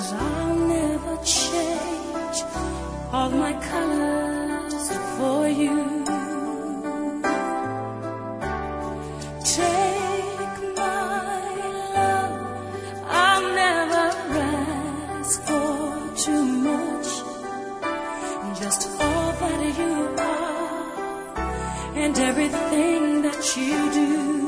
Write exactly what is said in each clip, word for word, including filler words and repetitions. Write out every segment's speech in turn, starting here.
I'll never change all my colors for you. Take my love, I'll never ask for too much. Just all that you are and everything that you do.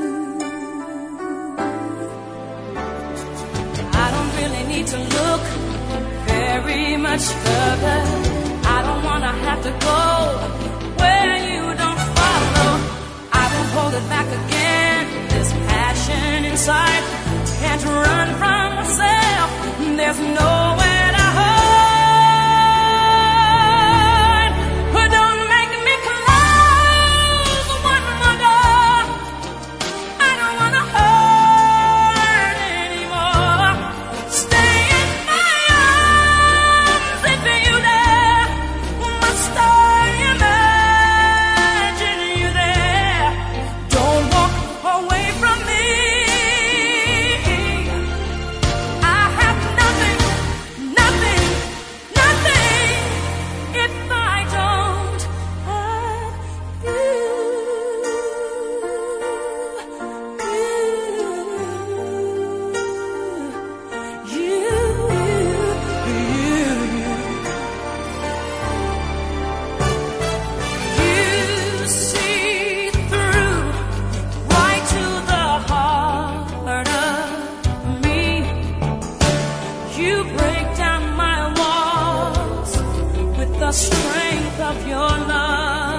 I don't really need to look very much further. I don't wanna have to go where you don't follow. I won't hold it back again. This passion inside can't run from myself. There's nowhere to hide. But don't make me close one more door. I don't wanna hurt anymore. Stay in my arms if you dare. Must I imagine you there? Don't walk away from me. I have nothing, nothing, nothing if I don't have you. You, you, you, you see through right to the heart of me. You break down my walls with the strength of your love.